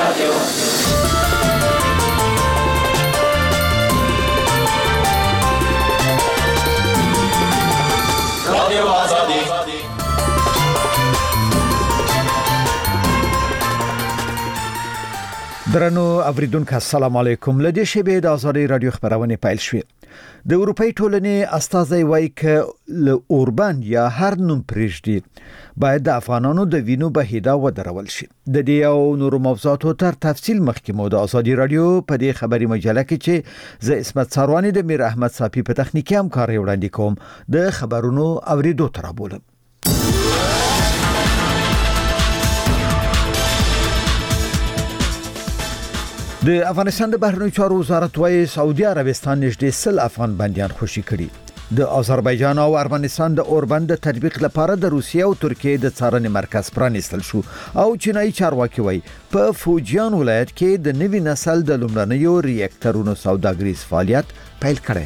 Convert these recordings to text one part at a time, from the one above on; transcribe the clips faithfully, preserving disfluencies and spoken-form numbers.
رادیو رادیو آزادی. درنو اوریدونکو السلام علیکم. لدې شبې د آزادي رادیو خبرونه پیل شوې. د اروپای ټولنې استازي وایي ک ل اوربان یا هر نوم پرېږدي باید د افغانانو د وینو بهیدا ودرول شي. د دې او نورو موضوعاتو تر تفصیل مخکې مو د آزادي رادیو په دې خبري مجله کې چې ز اسمت ساروانی د میر احمد صافي په تخنیکی همکاري وړاندې کوم د خبرونو اوریدو تر بولم. د افغانستان د بهرنیو چارو وزارت وايي سعودي عربستان نږدې سل افغان بنديان خوشي کړي. د آذربایجان او ارمنستان د اوربند تطبیق لپاره د روسیې او ترکیې د څارنې مرکز پرانیستل شو او چینایي چارواکي وايي په فوجیان ولایت کې د نوي نسل د لومړنیو ریاکټرونو سوداګریز فعالیت پیل کړي.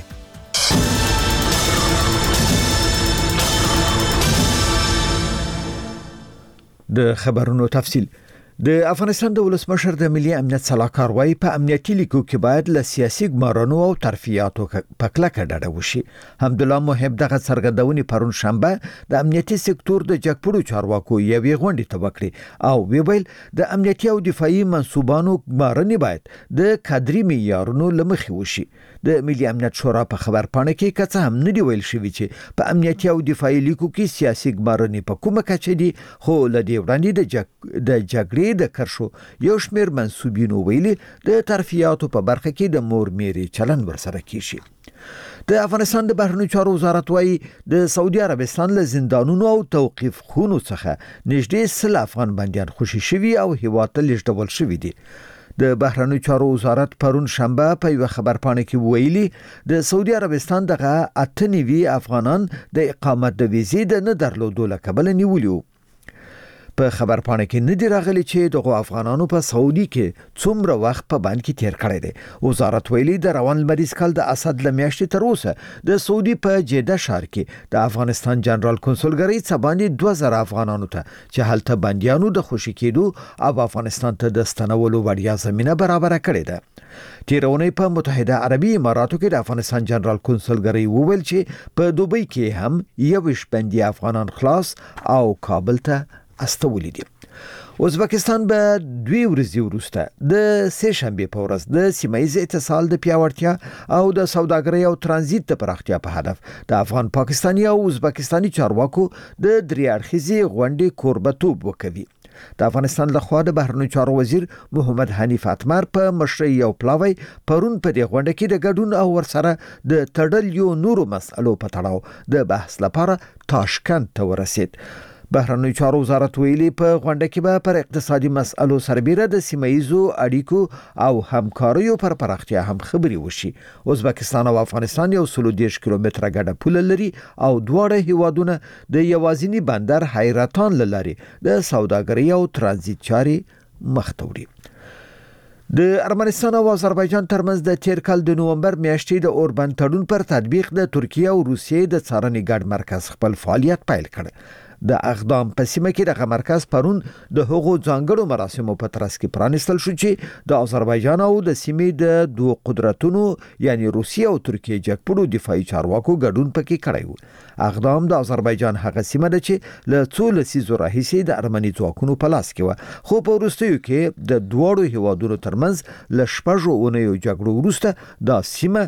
د خبرونو تفصیل. د افغانستان د ولسمشر د ملي امنیت صلاحکار وايي په امنیتي لیکو کې باید له سیاسي ګمارنو او ترفیعاتو په کلکه ډډه وشي. حمدالله محب دغه څرګندونې پرون شنبه د امنیتي سکتور د جګپړو چارواکو یوې غونډې ته وکړې او ویل د امنیتي او دفاعي منصوبانو ګمارنې باید د کادري معیارونو لمخې وشي. د ملي امنیت شورا په خبر پاڼه کې کڅ هم نه دی ویل شوی چې په امنیتي او دفاعي لیکو کې سیاسي ګمارنې په کومه کچه دي، خو لدی وړاندې د جګ د جګړې د کرشو یو شمیر منسوبینو ویلي د ترفیعاتو په برخه کې د مور میری چلن ورسره کیږي. د افغانستان د بهرنیو چارو وزارت وايي د سعودي عربستان له زندانونو او توقيف خونو څخه نږدې سل افغان بنديان خوشي شوي او هیواد ته لیږدول شوي دي. د بهرنیو چارو وزارت پرون شنبه په یو خبر پاڼه کې ویلي د سعودي عربستان دغه اتنوي افغانان د اقامت د ویزې د نه درلودو له کبله نیولیو. په خبر پاڼه کې نه دی راغلی چې دغه افغانانو په سعودي کې څومره وخت په بند کې تیر کړی دی. وزارت ویلي د روان لمریز کال د اسد لمیاشتې تر اوسه د سعودي په جده ښار کې د افغانستان جنرال کنسولګری څخه باندې دوه زره افغانانو ته چې هلته بنديانو د خوشي کېدو او افغانستان ته د ستنولو وړیا زمينه برابر کړې ده. تیرونی په متحده عربي اماراتو کې د افغانستان جنرال کنسولګری وویل چې په دوبۍ کې هم یو شپندي افغانان خلاص او کابل ته استولې دي. ازبکستان به دوی ورځې وروسته د سه شنبه په ورځ د سیمایي اتصال د پیاوړتیا او د سوداګرۍ او ترانزیت د پراختیا په هدف د افغان پاکستاني او ازبکستاني چارواکو د درې اړخیزې غونډې کوربتوب وکوي. د افغانستان لخوا د بهرنیو چارو وزیر محمد حنیف اتمر په مشرۍ یو پلاوی پرون په دې غونډه کې د ګډون او ورسره د تړلیو نورو مسلو په تړاو د بحث لپاره تاشکند ته ورسید. بهرنیو چارو وزارت ویلي په غونډه کې به پر اقتصادي مسلو سربېره د سیمایي اړیکو او همکاریو پر پراختیا هم خبري وشي. ازبکستان او افغانستان یو سل دېرش کیلومتره ګډه پوله لري او دواړه هیوادونه د یوازینی بندر حیرتان لري د سوداګرۍ او ترانزیت چاري مخ ته وړي. د ارمنستان او آذربایجان ترمنځ د تیر کال د نومبر میاشتې د اوربند تړون پر تطبیق د ترکیه او روسیې د څارنې ګډ مرکز خپل فعالیت پیل کړ. د اقدام په سیمه کې دغه مرکز پرون د هغو ځانګړو مراسمو په ترڅ کې پرانیستل شو چې د آذربایجان او د سیمې د دوه قدرتونو یعنی روسیې او ترکیې جګپړو دفاعي چارواکو ګډون پکې کړی و. اقدام د آذربایجان هغه سیمه ده چې له څو لسیزو راهیسې د ارمني ځواکونو په لاس کې و، خو په وروستیو کې د دواړو هیوادونو ترمنځ له شپږو اونیو جګړو وروسته دا سیمه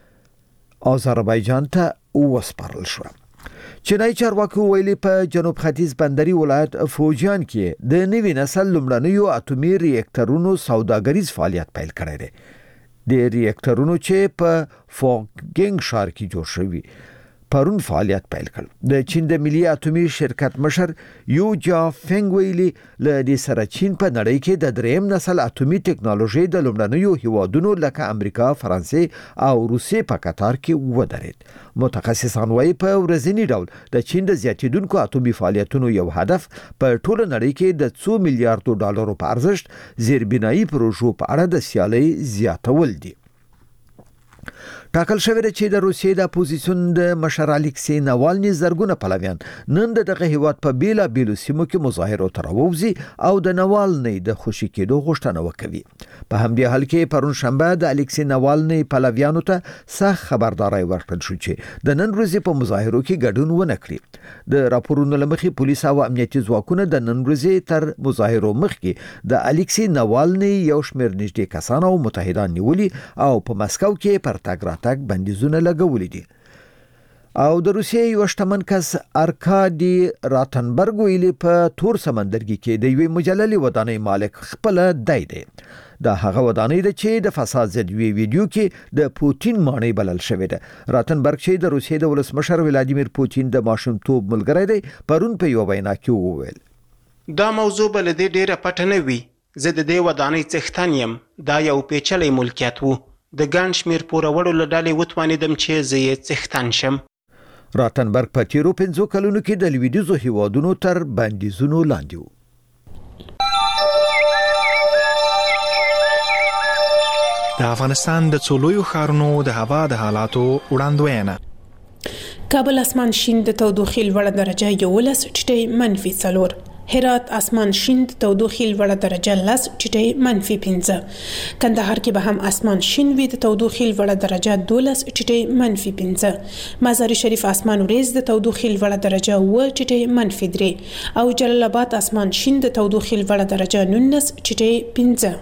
آذربایجان ته وسپارل شو. چینایي چارواکي ویلي په جنوب ختیځ بندري ولایت فوجیان کې د نوي نسل لومړنیو اټومي ریاکټرونو سوداګریز فعالیت پیل کړی دی. د ریاکټرونو چې په فوګینګ ښار کې جوړ شوی پرون فعالیت پیل کړ. د چین د ملي اټومي شرکت مشر یو جا فنګ ویلي له دې سره چین په نړۍ کې د دریم نسل اټومي ټکنالوژي د لومړنیو هیوادونو لکه امریکا، فرانسې او روسیې په قطار کې ودرېد. متخصصان وايي په ورځنی ډول د چین د زیاتیدونکو اټومي فعالیتونو یو هدف په ټوله نړۍ کې د څو میلیارډ ډالرو په ارزښت زیربنایي پروژو په اړه د سیالۍ زیاتول دي. ټاکل شوی دی چې د روسیې د اپوزیسیون د مشر الکسی ناوالني زرګونه پلویان نن دغه هیواد په بیلا بیلو سیمو کې مظاهرو ته راووځي او د ناوالني د خوشي کېدو غوښتنه وکوي. په همدې حال کې پرون شنبه د الکسی ناوالني پلویانو ته سخت خبرداري ورکړل شو چې د نن ورځې په مظاهرو کې ګډون ونه کړي. د راپورونو لمخې پولیس او امنیتي ځواکونه د نن ورځې تر مظاهرو مخکې د الکسی ناوالني یو شمېر نږدې کسان او متحدان نیولي او په مسکو کې پر تګ راتګ بندیزونه لګولې دي. او د روسیې یو شتمن کس ارکادي راتنبرګ ویلي په تور سمندرګي کې د یوې مجللې ودانۍ مالک خپل دای دی. دا هغه ودانۍ ده چې د فساد ضد ویډیو کې د پوتین معنی بلل شوې ده. راتنبرګ چې د روسیې د ولسمشر ولادیمیر پوتین د ماشومتوب ملګری دی پرون په یو وینا کې وویل دا موضوع بل دې ډیره پټه نه وي. زه د دې ودانۍ څښتن یم. دا یو پیچلی ملکیت وو. د ګڼ شمېر پوروړو له ډلې وتوانېدم چې زه یې څښتن شم. راتنبرګ په تیرو پنځو کلونو کې د لویدیځو هیوادونو تر بندیزونو لاندې و. د افغانستان د څلورو ښارونو د هوا د حالاتو وړاندوینه. کابل اسمان شین د تودوخې لوړه درجه یولس ټیټی منفي څلور. هرات اسمان شین د تودوخې لوړه درجه لس ټیټی منفي پنځه. کندهار کې به هم اسمان شین وي د تودوخې لوړه درجه دولس ټیټی منفي پنځه. مزار شریف اسمان وریځ د تودوخې لوړه درجه اوه ټیټی منفي درې او جلال آباد اسمان شین د تودوخې لوړه درجه نولس ټیټی پنځه.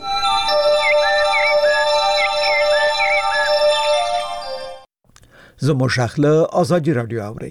زمو شاخله آزادی رادیو اوري.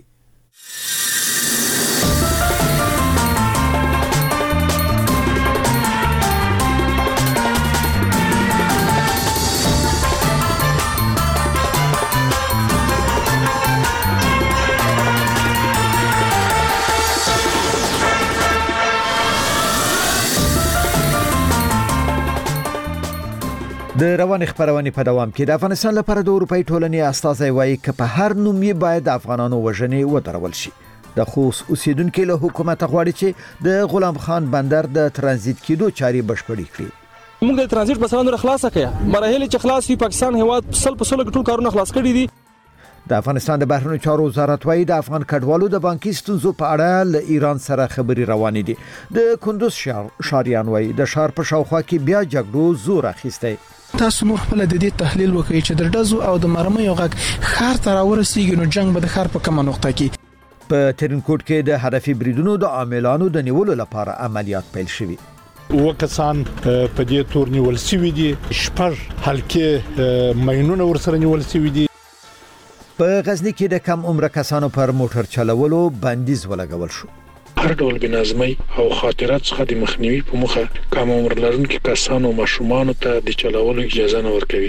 د روان خبرونه په دوام کې د افغانستان لپاره د اروپאי ټولنې استازي وایي چې په هر نوم یې باید افغانانو وژنې ودرول شي. د خوست اوسیدونکو له حکومت غواړي چې د غلام خان بندر د ترانزیت کېدو چاري بشپړې کړي. موږ د ترانزیت په سبب خلاص کړه. مراحل چې خلاص وي پاکستان هواد سل په سل ټول کارونه خلاص کړي دي. د افغانستان د بهرنیو چارو وزارت وایي د افغان کډوالو د بانکي ستونزو په اړه له ایران سره خبري روانې دي. د کندوز شهر شاریان وایي د شهر په شاوخوا کې بیا جګړو زور اخیستی. تاسو نور خپل د دې تحلیل وکړئ چې د ډزو او د مرمۍ غږ خار تر اورسیږي نو جنگ به د خار په کومه نقطه کې. په ترینکوټ کې د هدفي بریدونو د عاملانو د نیولو لپاره عملیات پیل شوي. وکسان په دې تور نیول شوي دي. شپږ حلقې ماینونه ورسره نیول شوي دي. په غزنی کې د کم عمر کسانو پر موټر چلولو بندیز ولګول شو. هر ډول بنظمي او خاطرات څخه د مخنیوي په موخه کم عمر لرونکو کسانو او ماشومان ته د چلولو اجازه نه ورکوي.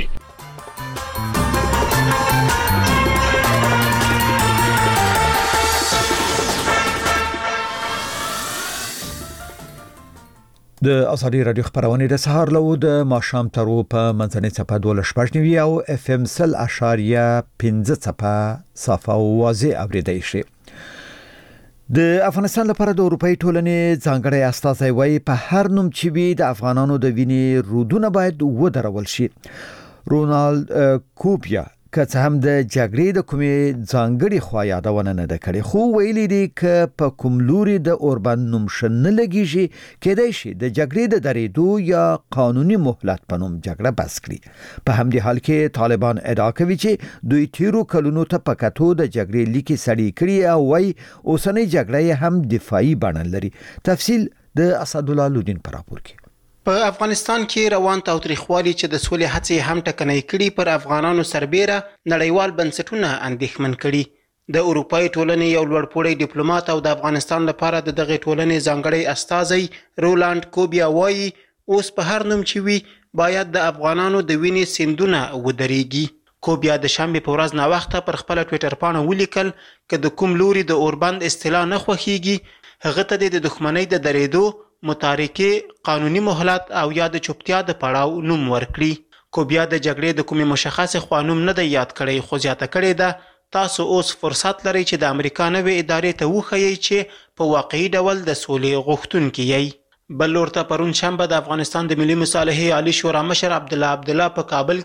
د ازادي رادیو خبرونه د سهار له د ماښام ترو په منځنۍ صفه دوله شپږ نیوي او اف ام سل اشاریه پنځه صفه صفه واضح اوریدای شي. د افغانستان لپاره د اروپאי ټولنې ځانګړی استازی وایي په هر نوم چې وي د افغانانو د وینې رودونه باید ودرول شي. رونالد کوپیا که څه هم د جګړې د کومې ځانګړي خوا یادونه نه ده کړې خو ویلي دي چې په کوم لوري د اوربند نوم شنه لګیږي کېدای شي د جګړې د درېدو یا قانوني مهلت په نوم جګړه بس کړي. په همدې حال کې طالبان ادعا کوي چې دوی تیرو کلونو ته په کتو د جګړې لیکي سړی کړي او وايي اوسنۍ جګړه هم دفاعي بڼه لري. تفصیل د اسد الله لودین پر راپور کې. په افغانستان کې روان تاوتریخوالي چې د سولې هڅې هم ټکنۍ کړي پر افغانانو سربېره نړیوال بنسټونه اندېښمن کړي. د اروپאי ټولنې یو لوړپوړی ډیپلوماټ او د افغانستان لپاره د دغه ټولنې ځانګړی استازی رولاند کوبیا وایي اوس په هر نوم چې وي باید د افغانانو د وینې سیندونه ودرېږي. کوبیا د شنبې په ورځ ناوخته پر خپل ټویټر پاڼه ولیکل چې د کوم لوري د اوربند اصطلاح نه خوښیږي هغه ته د دښمنۍ د درېدو متارکه قانوني مهلت او یا د چوپتیا د پړاو نوم ورکړي. کوبیا د جګړې د کومې مشخص خوانوم نه دی یاد کړی خو زیاته کړې ده تاسو اوس فرصت لرئ چې د امریکا نوې ادارې ته وښیئ چې په واقعي ډول د سولې غوښتونکي یې. بل لور ته پرون شنبه د افغانستان د ملي مصالحې عالی شورا مشر عبدالله عبدالله په کابل کې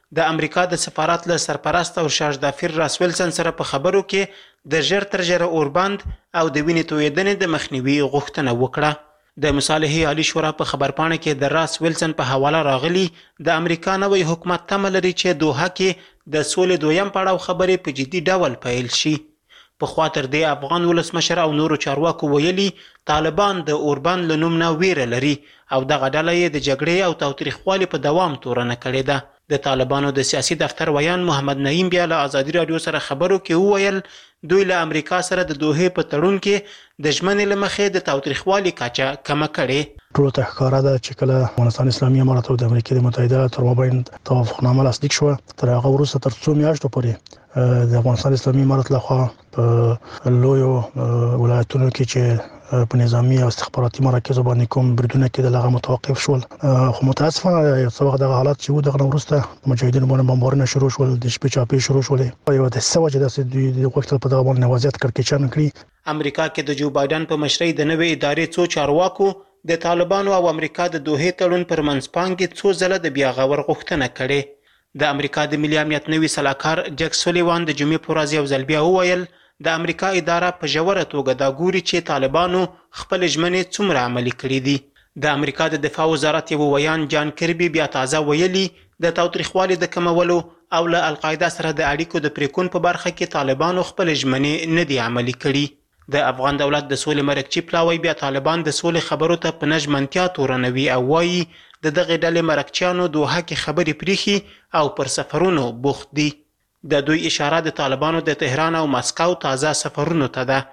د امریکا د سفارت له سرپرست او شاهدافیر راس ویلسن سره په خبرو کې د ژر تر ژره اوربند او د وینې تویدنې د مخنیوي غوښتنه وکړه. د مصالحې عالی شورا په خبرپاڼه کې د راس ویلسن په حواله راغلی د امریکا نوی حکومت تمه لري چې دوحه کې د سولې دویم پړاو خبرې په جدي ډول پیل شي. په خوا تر دې افغان ولسمشر او نورو چارواکو ویلي طالبان د اوربند له نوم نه ویره لري او دغه ډله یې د جګړې او تاوتریخوالي په دوام تورنه کړې ده. د طالبانو د سیاسي دفتر ویان محمد نعیم بیا له ازادي رادیو سره خبرو کې وویل دوی له امریکا سره د دوحې په تړون کې د ژمنې له مخې د تاوتریخوالي کچه کمه کړې. ټول ته ښکاره ده چې کله افغانستان اسلامي امارات او د امریکا متحده تر مابین توافقنامه لاسلیک شوه تر هغه وروسته تر څو میاشتو پورې د افغانستان اسلامي امارات لخوا په لویو ولایتونو کې چې په نظامی او استخباراتي مراکز باندې کوم بریدونه کې د لغه متوقف شول. خو متاسفانه یو څه وخت د حالات چې و دغه وروسته مجاهدین باندې بمبارونه شروع شول د شپې چاپې شروع شولې یو د سوجه د دوی د وخت په دغه باندې وضعیت کړکېچن کړی. امریکا کې د جو بایدن په مشرۍ د نوې ادارې څو چارواکو د طالبانو او امریکا د دوحې تړون پر منځپانګې څو ځله د بیا غور غوښتنه کړې. د امریکا د ملي امنیت نوي سلاکار جک سولیوان د جمعې په ورځ یو ځل بیا وویل د امریکا اداره په ژوره توګه دا ګوري چې طالبانو خپل ژمنې څومره عملي کړې دي. د امریکا د دفاع وزارت یو ویان جان کربي بیا تازه ویلي د تاوتریخوالي د کمولو او له القاعده سره د اړیکو د پریکون په برخه کې طالبانو خپل ژمنې نه دي عملي کړي. د افغان دولت د سولې مرکچی پلاوی بیا طالبان د سولې خبرو ته په نژمنتیا تورنوي او وایي د دغه ډلې مرکچیانو دوحه کې خبرې پریخي او پر سفرونو بوخت دي. د دوی اشاره د طالبانو د تهران او مسکو تازه سفرونو ته ده.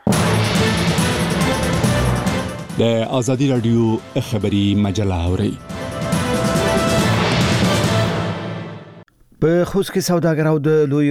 د آزادی رادیو خبری مجله اوري. په خوست کې سوداګر او د لوی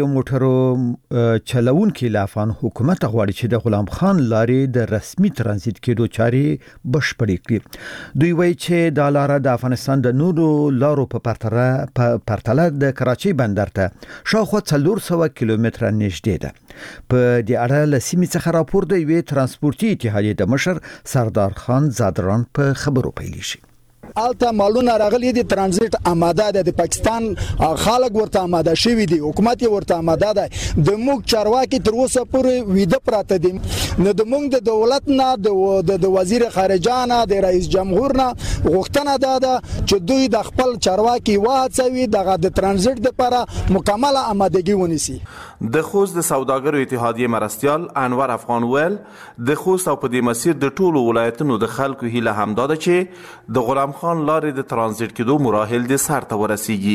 موټرو چلونکو له افغان حکومت غواړي چې د غلام خان لارې د رسمي ترانزیت کېدو چارې بشپړې کړي. دوی وایي چې دا لار د افغانستان د نورو لارو په پرتله په پرتله د کراچۍ بندر ته شاوخوا څلور سوه کیلومتره نږدې ده. په دې اړه له سیمې څخه راپور د یوې ترانسپورتي اتحادیې د مشر سردار خان زادران په خبرو پیل شي. الته مالونه راغلي دي ترانزیت آماده ده د پاکستان خلک ورته آماده شوی دي حکومت ورته آماده ده د موږ چارواکي تر اوسه پورې ویده پراته دي نه د موږ د دولت نه د وزیر خارجه نه د رئیس جمهور نه غوښتنه ده چې دوی د خپل چارواکي واڅوي دغه د ترانزیت لپاره مکمله آمادګي ونیسي. د خوست د سوداګرو اتحادیې مرستيال انور افغان ویل د خوست او په دې مسیر د ټولو ولایتونو د خلکو هیله همداده چې د غلام خان لارې د ترانزیت کېدو مراحل د سر ته ورسیږي.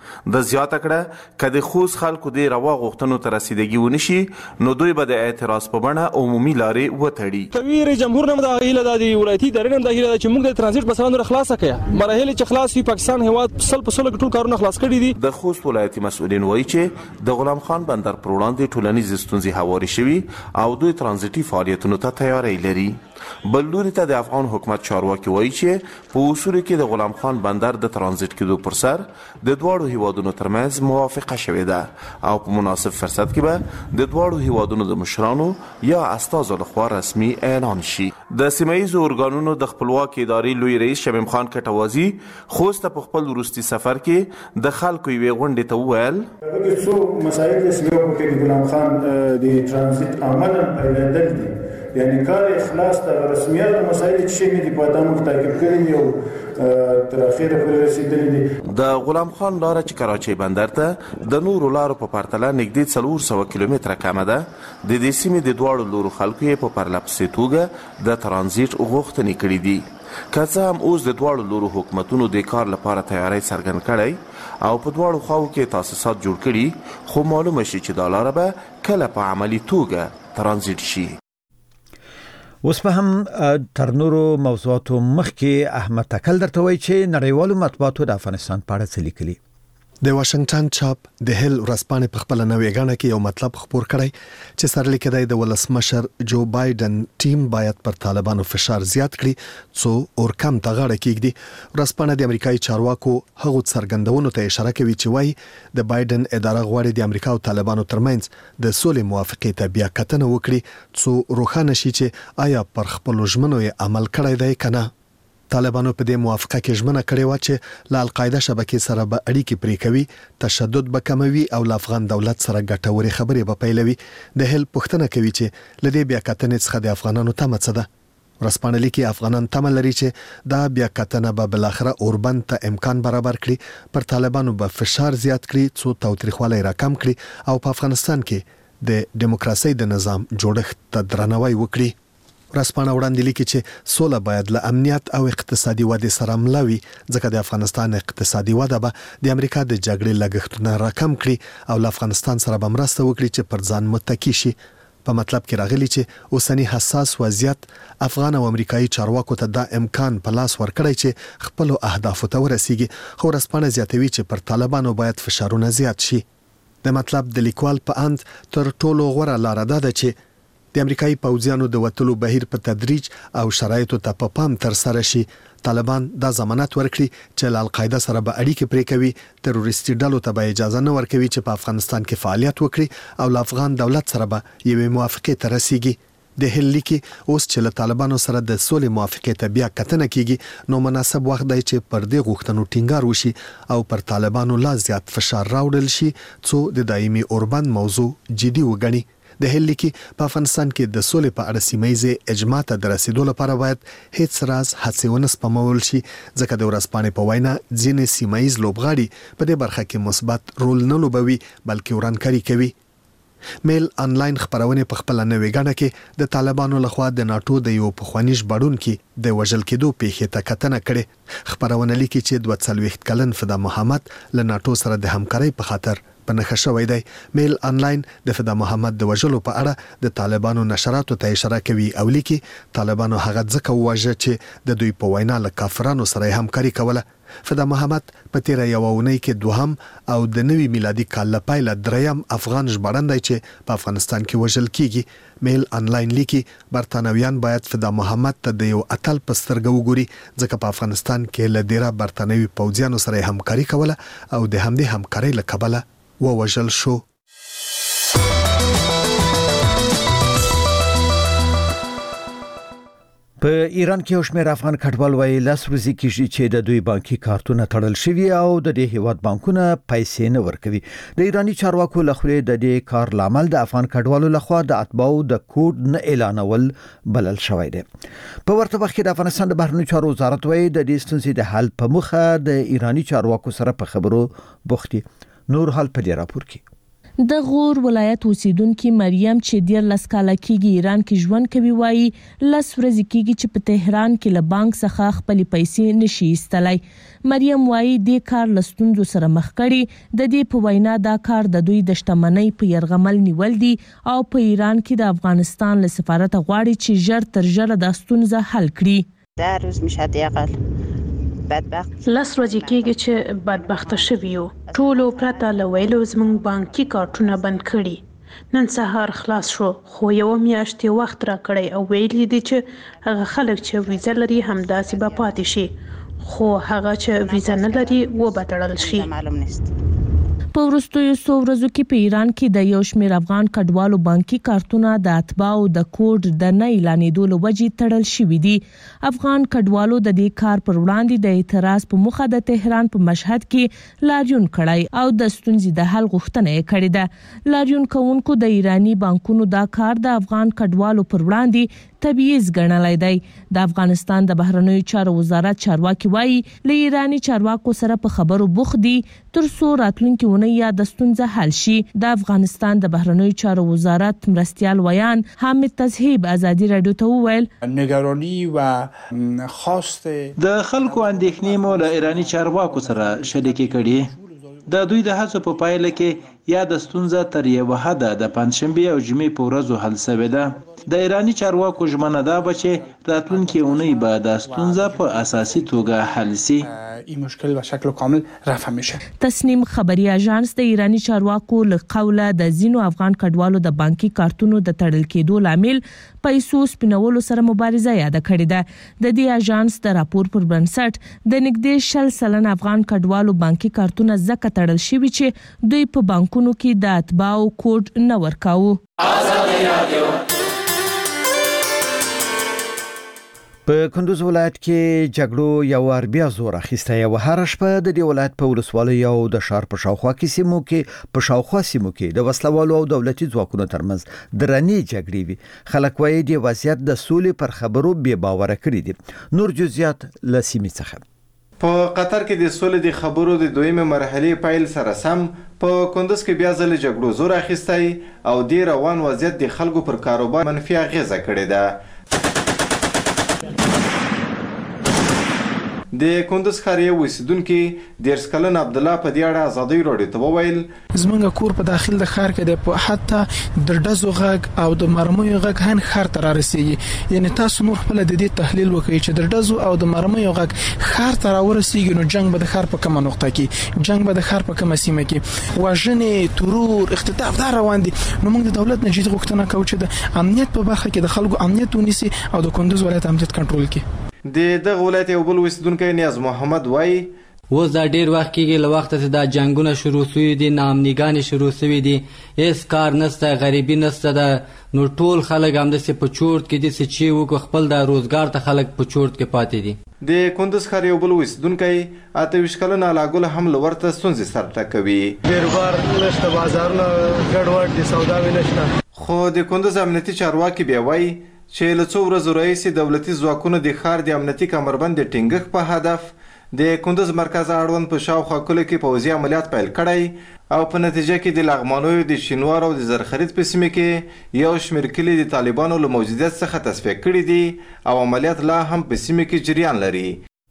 د زیاته کړه کله خوست خلکو د روا غوښتنو ته رسیدګي ونشي نو دوی به د اعتراض په بڼه عمومي لارې وتړي. کویر جمهور نه د هیله د ولایتي ادارې نه د هیله چې موږ د ترانزیت مسله خلاصه کړو مراحل چې خلاص وي پاکستان هواد سل په سل ټول کارونه خلاص کړي دي. د خوست ولایتي مسؤلین وایي چې د غلام خان بندر پر وړاندې ټولنیز ستونزې هواري شوي او دوی ترانزیتي فعالیتونو ته تیاری لري. بل لوري ته د افغان حکومت چارواکي وایي چې په اصول کې د غلام خان بندر د ترانزیت کېدو پر سر د دواړو هیوادونو ترمنځ موافقه شوې ده او په مناسب فرصت کې به د دواړو هیوادونو د مشرانو یا استازو لخوا رسمي اعلان شي. د سیمه‌ییزو ارګانونو د خپلواکۍ ادارې لوی رئیس شمیم خان کټوازی خوست په خپل وروستي سفر کې د خلکو یوې غونډې ته وویل د څو مسایل د سیمو کې د غلام خان د ترانزیت عملاً پیلېدل دي یعنی کار اخلاص د رسمیت مسایل چې نه دي په دامو تعقیب کړی او تر اخره پورې رسیدلی دي. د غلام خان لار چې کراچۍ بندر ته د نورو لارو په پرتله نږدې څلور سوه کیلومتره کمه ده. د دې سیمې د دواړو لورو خلکو یې په پرله پسې توګه د ترانزیت غوښتنې کړې دي. که څه هم اوس د دواړو لورو حکومتونو د کار لپاره تیاری څرګند کړی او په دواړو خواو کې تاسیسات جوړ کړي خو معلومه شي چې دا لاره به کله په عملي توګه ترانزیت شي. اوس په هم تر نورو موضوعاتو مخکې احمد تکل درته وایي چې نړیوالو مطبوعاتو د افغانستان په اړه څه لیکلي. د واشنگټن چاپ د هیل ورځپاڼې په خپل نوې غاڼه کې یو مطلب خبر کړی چې سرلیک دی د ولسمشر جو بایدن ټیم باید پر طالبانو فشار زیات کړي څو اور کم تغړه کېږي. ورځپاڼه د امریکایي چارواکو هغو څرګندونو ته اشاره کوي چې وایي د بایدن اداره غواړي د امریکا او طالبانو ترمنځ د سولې موافقې ته بیا کتنه وکړي څو روښانه شي چې آیا پر خپل ژمنو عمل کړی دی کنه. طالبانو په دې موافقه کې ژمنه کړې و چې له القاعده شبکې سره به اړیکې پرې کوي، تشدد به کموي او له افغان دولت سره ګټورې خبرې به پیلوي. د هل پوښتنه کوي چې لدې بیا کتنې څخه د افغانانو تمه څه ده. ورځپاڼه لیکي افغانان تمه لري چې دا بیا کتنه به بلاخره اوربند ته امکان برابر کړي، پر طالبانو به فشار زیات کړي څو تاوتریخوالی راکم کړي او په افغانستان کې د دیموکراسي د نظام جوړښت ته درناوی وکړي. ورځپاڼه وړاندې لیکي چې سوله باید له امنیت او اقتصادي ودې سره ملوي، ځکه د افغانستان اقتصادي وده به د امریکا د جګړې لګښتونه راکم کړي او له افغانستان سره به مرسته وکړي چې پر ځان متکی شي. په مطلب کې راغلي چې اوسنی حساس وضعیت افغان او امریکایي چارواکو ته دا امکان په لاس ورکړی چې خپل اهدافو ته ورسیږي. خو ورځپاڼه زیاتوي چې پر طالبانو باید فشارونه زیات شي. د مطلب د لیکوال په اند تر ټولو غوره لار ده چې د امریکایي پوځیانو د وټلو بهیر په تدریج او شرایطو ته په پام تر سره شي. طالبان دا ضمانت ورکړي چې له القاعده سره به اړیکې پرې کوي، تروریستي ډلو ته به اجازه نه ورکوي چې په افغانستان کې فعالیت وکړي او له افغان دولت سره به یوې موافقې ته رسیږي. د هل لیکي اوس چې له طالبانو سره د سولې موافقې ته بیا کتنه کیږي، نو مناسب وخت دی چې پر دې غوښتنو ټینګار وشي او پر طالبانو لا زیات فشار راوړل شي څو د دایمي اوربند موضوع جدي وګڼي. د هل لیکي په افغانستان کې د سولې په اړه سیمایي اجماع ته د رسیدو لپاره باید هیڅ راز هڅې ونه سپمول شي، ځکه د ورځپاڼې په وینا ځینې سیمایي لوبغاړي په دې برخه کې مثبت رول نه لوبوي بلکې ورانکاري کوي. میل انلاین خبرونه په خپل نوې غاڼه کې د طالبانو لخوا د ناتو د یو پخوانی ژباړونکو د وژل کېدو پیښې ته کتنه کړې. خبرونه لیکي چې دوه څلوېښت کلن فدا محمد له ناتو سره د همکارۍ په خاطر په نښه شوی دی. میل انلاین د فدا محمد د وژلو په اړه د طالبانو نشراتو ته اشاره کوي او لیکي طالبانو هغه ځکه وواژه چې د دوی په وینا له کافرانو سره همکاري کوله. فدا محمد په تیر یو اونۍ کې دوهم او د نوي میلادي کال لپاره دریم افغان ژباړندای چې په افغانستان کې وژل کیږي. میل انلاین لیکي برتانویان باید فدا محمد ته د یو اتل په سترګه وګوري، ځکه په افغانستان کې له ډیره برتانوي پوځیانو سره همکاري کوله او د همدې همکارۍ له کبله ووژل شو. په ایران کې یو شمېر افغان کډوال وایي لاس ورځي کېږي چې د دوی بانکي کارتونه تړل شوي او د دې هیواد بانکونه پیسې نه ورکوي. د ایرانی چارواکو لخوا د دې کار لامل د افغان کډوالو لخوا د اتباعو د کوډ نه اعلانول بلل شوی دی. په ورته وخت کې د افغانستان د بهرنیو چارو وزارت وایي د دې ستونزې د حل په مخه د ایرانی چارواکو سره په خبرو بوخت دي. نور حال په دې راپور کې د غور ولایت اوسیدونکو مریم چې ډیر لس کاله کېږي ایران کې ژوند کوي وایي لس ورځې کېږي چې په تهران کې له بانک څخه خپل پیسې نشي ایستلای. مریم وایي د کار لستونزو سره مخ کړي. د دې په وینا دا کار د دوی د شتمنۍ په يرغمل نیول دي او په ایران کې د افغانستان له سفارت غواړي چې ژر تر ژره د ستونزه حل کړي. در روز میشه دیقل بدبخت لاس ورځې کېږي چې بدبخته شوي یو ټولو پرته له ویلو زموږ بانکي کارتونه بند کړي. نن سهار خلاص شو خو یو میاشت وخت را کړی او ویلي دي چې هغه خلک چې ویزه لري همداسې به پاتې شي، خو هغه چې ویزه نه لري و به تړل شي. معلوم نیست. په وروستیو څو ورځو کې په ایران کې د یو شمېر افغان کډوالو بانکي کارتونه د اتباعو د کوډ د نه اعلانېدو له وجې تړل شوي دي. افغان کډوالو د دې کار پر وړاندې د اعتراض په مخه د تهران په مشهد کې لاریون کړی او د ستونزې د حل غوښتنه یې کړې ده. لاریون کوونکو د ایرانی بانکونو دا کار د افغان کډوالو پر وړاندې تبعیض ګڼلی دی. د افغانستان د بهرنیو چارو وزارت چارواکي وایي له ایرانی چارواکو سره په خبرو بوخت دي تر څو راتلونکي اونۍ یا د ستونزه حل شي. د افغانستان د بهرنیو چارو وزارت مرستیال ویان حامد تزهیب ازادي رادیو ته وویل نگرانی و خواست د خلکو اندېښنې مو له ایرانی چارواکو سره شریکې کړي. د دوی د هڅو په پایله کې یا د ستونزه تر یو حده د پنځشنبه او جمعې په ورځو حل شوې ده. د ایرانی چارواکو ژمنه ده چې راتلونکي اونۍ به د ستونزه په اساسي توګه حل شي. این مشکل به شکل کامل رفع میشه. تسنیم خبري اژانس د ایرانی چارواکو له قوله د زینو افغان کډوالو د بانکي کارتونو د تړل کېدو لامل پیسو سپینولو سره مبارزه یاد کړې ده. د دې اژانس د راپور پر بنسټ د نږدې شل سلن افغان کډوالو بانکي کارتونه ځکه تړل شوي چې دوی په بانکونو کې د اتباعو کوډ نه ورکاوه. په کندوز ولایت کې جګړو یو وار بیا زور اخیسته یو هر شپه د دې ولایت په ولسوالۍ او د ښار په شاوخوا کې سیمو کې په شاوخوا سیمو کې د وسلوالو او دولتي ځواکونو ترمنځ درنې جګړې وي. خلک وایي د وضعیت د سولې پر خبرو بې باوره کړي دي. نور جزئیات له سیمې څخه. په قطر کې د سولې د خبرو د دویمه مرحلې پیل سره سم په کندوز کې بیا ځل جګړو زور اخیستی او د روان وضعیت د خلکو پر کاروبار منفي اغیزه کړې ده. د کندوز ښار یو اوسیدونکي دیرش کلن عبدالله په دې اړه ازادۍ راډیو ته وویل زمونږ کور په داخل د ښار کې د په حتی د ډزو غږ او د مرمیو غږ هم ښار ته رارسیږي. یعنی تاسو نور خپل د دې تحلیل وکړئ چې د ډزو او د مرمیو غږ ښار ته راورسیږي نو جنگ به د ښار په کومه نقطه کې جنگ به د ښار په کومه سیمه کې وژنې ترور اختطاف دا روان دي. نو موږ د دولت نه جدي غوښتنه کوو چې د امنیت په برخه کې د خلکو امنیت ونیسي او د کندوز ولایت امنیت کنټرول کړي. د دغه ولایت یو بل اوسیدونکی نیاز محمد وایي اوس دا ډیر وخت کېږي له وخته چې دا جنګونه شروع شوي دي ناامنیګانې شروع شوي دي هېڅ کار نشته غریبي نشته ده نو ټول خلک همداسې په چورت کې دي چې چې وکړو خپل دا روزګار ته خلک په چورت کې پاتې دي. د کندوز ښار یو بل اوسیدونکی اته ویشت کلن علاګل هم له ورته ستونزې سره کوي. بیروبار نشته بازارونه ګډوډ دي سوداوي نشته. خو د کندوز امنیتي چارواکي بیا وایي چې له څو ورځو راهیسې دولتي ځواکونو د ښار د امنیتي کمربند د ټینګښت په هدف د کندوز مرکز اړوند په شاوخوا کلو کې پوځي عملیات پیل کړی او په نتیجه کې د لغمانیو د شینوار او د زرخرید په سیمه کې یو شمېر کلي د طالبانو له موجودیت څخه تصفیه کړي دي او عملیات لا هم په سیمه کې جریان لري.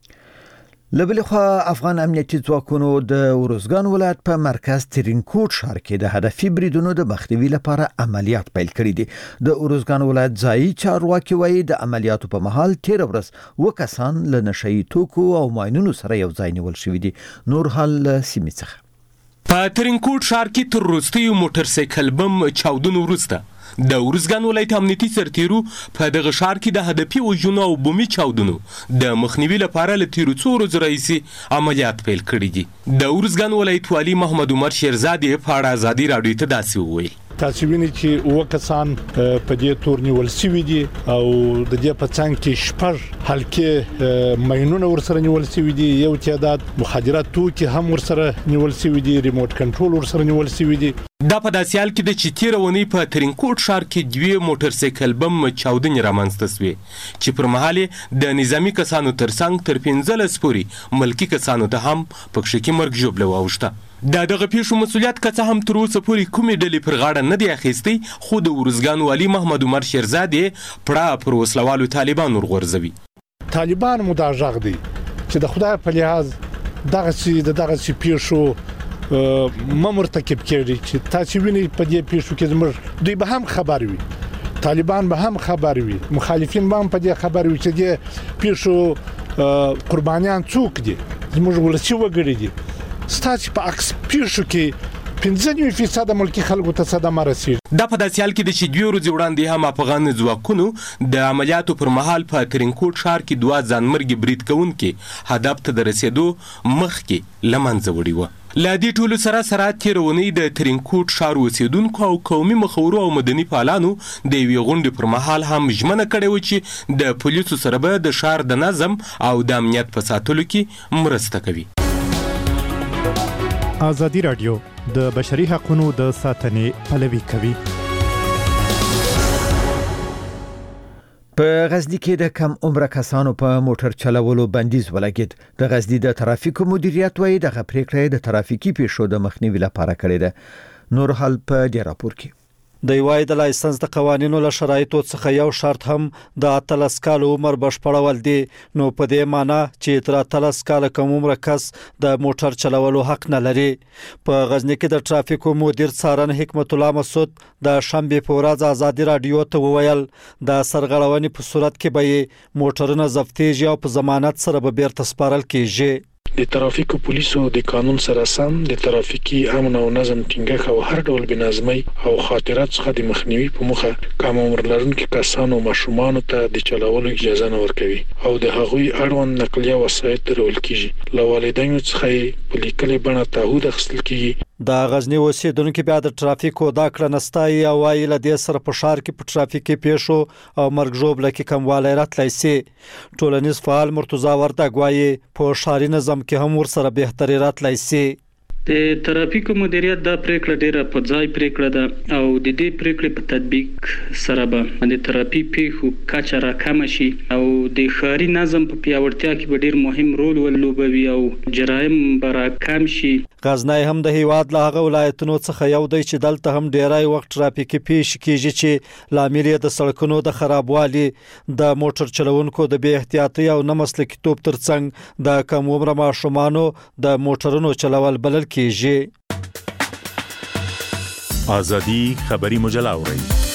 لبل خو افغان امنیتي ځواکونو د ورزګان ولایت په مرکز ترینکوټ ښار کې د هدفي بریدونو د مخنیوي لپاره عملیات پیل کړي دي. د ورزګان ولایت ځایي چارواکي وایي د عملیاتو په مهال تیر ورځ و کسان له نشئی توکو او ماینونو سره یو ځای نیول شوي دي. نور حال سیمې څخه. په ترینکوټ ښار کې تر وروستیو موټر سایکل بم چاودنو وروسته د ورزګان ولایت امنیتي سرتیرو په دغه ښار کې د هدفي وژنو او بومي چاودنو د مخنیوي لپاره له تیرو څو ورځو راهیسې عملیات پیل کړي دي. د ورزګان ولایت والي محمد عمر شیرزادې په اړه ازادي راډیو ته داسې وویل تاسو وینئ چې اووه کسان په دې تور نیول شوي دي او د دې په څنګ کې شپږ حلقې ماینونه ورسره نیول شوي دي یو تعداد مخدرات توکي هم ورسره نیول شوي دي ریموټ کنټرول ورسره نیول شوي دي. دا په داسې حال کې د چې تېره اونۍ په ترینکوټ ښار کې دوې موټر سایکل بم چاودنې رامنځته سوې چې پر مهال د نظامي کسانو ترڅنګ تر پنځلس پورې ملکي کسانو ته هم پکښې کې مرګ ژوبله واوښته. د دغه پیښو مسؤلیت که څه هم تر اوسه پورې کومې ډلې پر غاړه نه دی اخیستی خو د ورزګان والي محمد عمر شیرزادې پړه پر وسلوالو طالبان ورغورځوي. طالبان مو دا غږ دی چې د خدای په لحاظ دغسې د دغسې پیښو ما مرتکب کړي چې تاسو وینئ په دې پیښو کې زموږ دوی به هم خبر وي طالبان به هم خبر وي مخالفین به هم په دې خبر وي چې دې پیښو قربانیان څوک دي زموږ ولسي وګړي دي. ستاسو په عکس پیښو کې پنځه نوي فیصد ملکي خلکو ته صدمه رسیږي. دا په داسې حال کې د چې دوی ورځې وړاندې هم افغان ځواکونو د عملیاتو پر مهال په ترینکوټ ښار کې دوه ځانمرګي برید کوونکي هدف ته د رسېدو مخکې له منځه وړي وه. له دې ټولو سره سره تېره اونۍ د ترینکوټ ښار اوسېدونکو او قومي مخورو او مدني فعالانو د یوې غونډې پر مهال هم ژمنه کړې وه چې د پولیسو سره به د ښار د نظم او د امنیت په ساتلو کې مرسته کوي. ازادي راډیو د بشري حقوقو د ساتنې پلوي کوي. په غزنی کې د کم عمره کسانو په موټر چلولو بندیز ولګید. د غزنی د ترافیکو مدیریت وایي دغه پریکړه د ترافیکي پیښو د مخنیوي لپاره کړې ده. نور حال په دې راپور کې د یوای د لایسنس د قوانینو له شرایطو څخه یو شرط هم د اتلس کال عمر بشپړول دي. نو په دې معنی چې تر اتلس کال کم عمر کس د موټر چلولو حق نه لري. په غزنی کې د ترافیکو مدیر څارن حکمت الله مسعود د شنبه په ورځ ازادي رادیو ته وویل د سرغړونې په صورت کې به موټرونه ضبطیږي او په ضمانت سره به بیرته سپارل کیږي. د ترافیکو پولیسو د قانون سره سم د ترافیکي امن او نظم ټینګښت او هر ډول بنظمۍ او خاطرات څخه د مخنیوي په موخه کم عمر لرونکو کسانو او ماشومانو ته د چلولو اجازه نه ورکوي او د هغوی اړوند نقلیه وسایط درول کیږي. له والدینو څخه په لیکلي بڼه تعهد اخیستل کیږي. د غزنی اوسیدونکو بیا د ټرافیکو دا کړه نستای او وايي له دې سره په ښار کې په ټرافیکي پیښو او مرګ ژوبله کې کموالی راتلی سي. ټولنیز فعال مرتضی وردګ وايي په ښاري نظم کې هم ورسره بهتري راتلی سي. د ترافیکو مدیریت دا پریکړه ډیره په ځای پریکړه ده او د دې پریکړې په تطبیق سره به د ترافیک پیښو کچه راکمه شي او د ښاري نظم په پیاوړتیا کې به ډیر مهم رول ولوبوي او جرایم به راکم شي. غزنی هم د هیواد له هغه ولایتونو څخه یو دی چې دلته هم ډیری وخت ترافیکي پیښې کیږي چې لامل یې د سړکونو د خرابوالي، د موټر چلوونکو د بې احتیاطۍ او نه مسلکیتوب ترڅنګ د کم عمره ماشومانو د موټرونو چلول بلل کیږي. آزادی خبری مجله اورئ.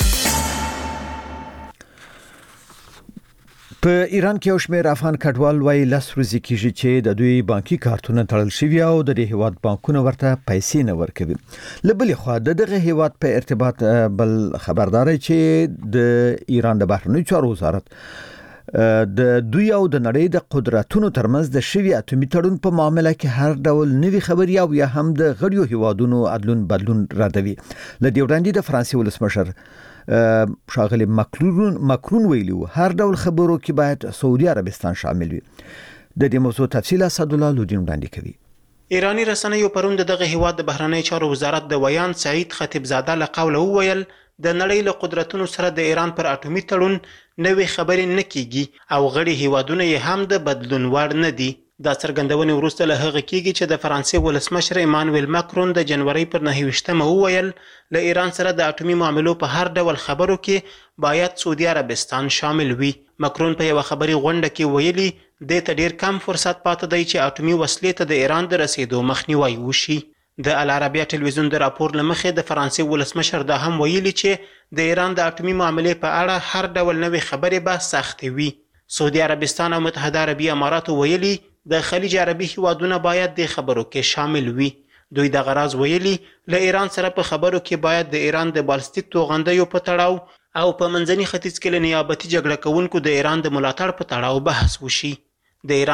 په ایران کې یو شمېر افغان کډوال وايي لس ورځې کېږي چې د دوی بانکي کارتونه تړل شوي او د دې هیواد بانکونه ورته پیسې نه ورکوي. له بلې خوا د دغه هیواد په ارتباط بل خبرداري چې د ایران د بهرنیو چارو وزارت د دوی او د نړۍ د قدرتونو ترمنځ د شوي اتومي تړون په معاملې کې هر ډول نوي خبري او یا هم د غړیو هیوادونو عدلون بدلون ردوي. ل دې وړاندې د فرانسې ولسمشر شاغلی ماکرون ماکرون ویلو هر ډول خبرو کې باید سعودي عربستان شامل وي. د دې موضوع تفصیل اسد الله لودین وړاندې کوي. ایرانی رسنیو پرون دغه هیواد د بهرنی چارو وزارت د ویان سعید خطیبزاده له قوله وویل د نړۍ له قدرتونو سره د ایران پر اټومي تړون نوې خبرې نه کیږي او غړي هیوادونه یې هم د بدلون وړ نه دي. دا څرګندونه وروسته له هغه کیږي چې د فرانسې ولسمشر ایمانویل ماکرون د جنوري پر نهه ویشتمه وویل له ایران سره د اټومي معاملو په هر ډول خبرو کې باید سعودي عربستان شامل وي. ماکرون په یو خبري غونډه کې ویلي د ته ډیر کم فرصت پاتې دی چې اټومي وسلې ته د ایران د رسیدو مخنیوي وشي. د العربیه ټلویزیون د راپور لمخې د فرانسې ولسمشر دا هم ویلي چې د ایران د اټومي معاملې په اړه هر ډول نوې خبرې به سختې وي. سعودي عربستان او متحده عربي امارات ویلي د خلیج عربي هیوادونه باید د خبرو کې شامل وي. دوی د غراض ویلي له ایران سره په خبرو کې باید د ایران د بالستیک توغندیو په تړاو او په منځني ختیځ کې له نیابتي جګړه کوونکو د ایران د ملاتړ په تړاو بحث وشي. د ایران